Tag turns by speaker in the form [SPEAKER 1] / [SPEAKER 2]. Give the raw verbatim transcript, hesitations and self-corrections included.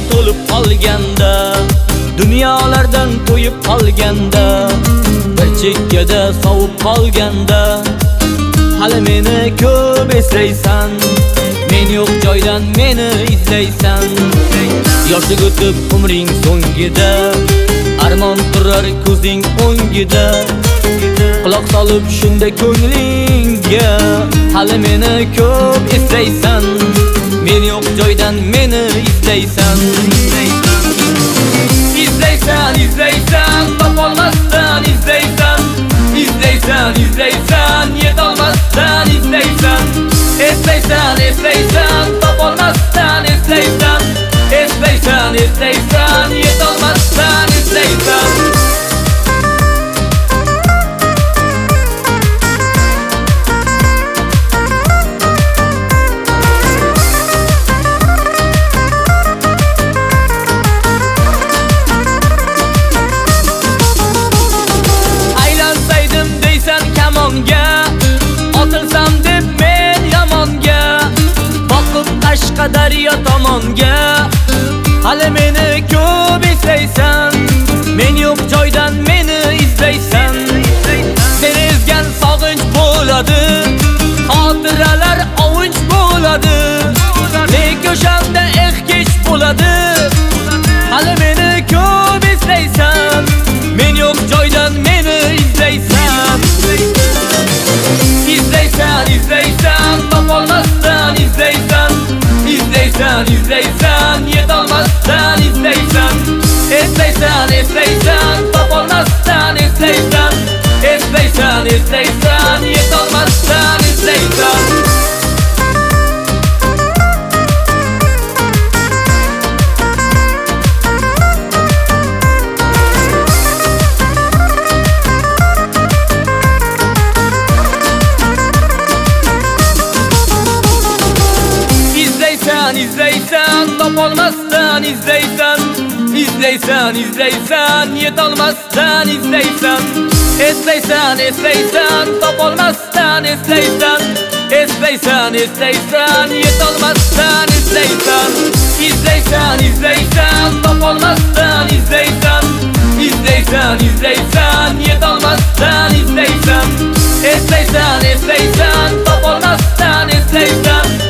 [SPEAKER 1] to'lib qolganda, dunyolardan to'yib qolganda, bir chekkada sovib qolganda, hali meni ko'p eslaysan, men yo'q joydan meni izlaysan. Yoshlik o'tib umring so'ngida, armon turar ko'zing o'ngida, quloq solib shunda ko'nglingga, hali meni ko'p eslaysan, men yo'q joydan meni izlaysan. İzleysen, izleysen, topolmazsan, izleysen, izleysen, izleysen, yetolmazsan, izleysen, esleysen, esleysen, topolmazsan, esleysen, esleysen, esleysen, yetolmazsan, izleysen. Otilsam deb men yomonga, boqib Qashqadaryo tomonga, hali meni ko'p eslaysan, men yo'q joydan meni izlaysan. Seni ezgan sog'inch bo'ladi, xotiralar ovunch bo'ladi, lekin o'shanda eh kech bo'ladi, hali meni ko'p eslaysan, men yo'q joydan meni izlaysan. İzleysen, izleysen, topolmazsan, izleysen, izleysen, izleysen, yetolmazsan, izleysen, esleysen, esleysen, topolmazsan, esleysen, esleysen, esleysen, yetolmazsan, izleysen. İzleysen, topolmazsan, izleysen, izleysen, izleysen, yetolmazsan, izleysen, esleysen, esleysen, topolmazsan, esleysen, esleysen, esleysen, yetolmazsan, izleysen. İzleysen, izleysen, topolmazsan, izleysen, izleysen, izleysen, yetolmazsan, izleysen, esleysen, esleysen, topolmazsan, esleysen,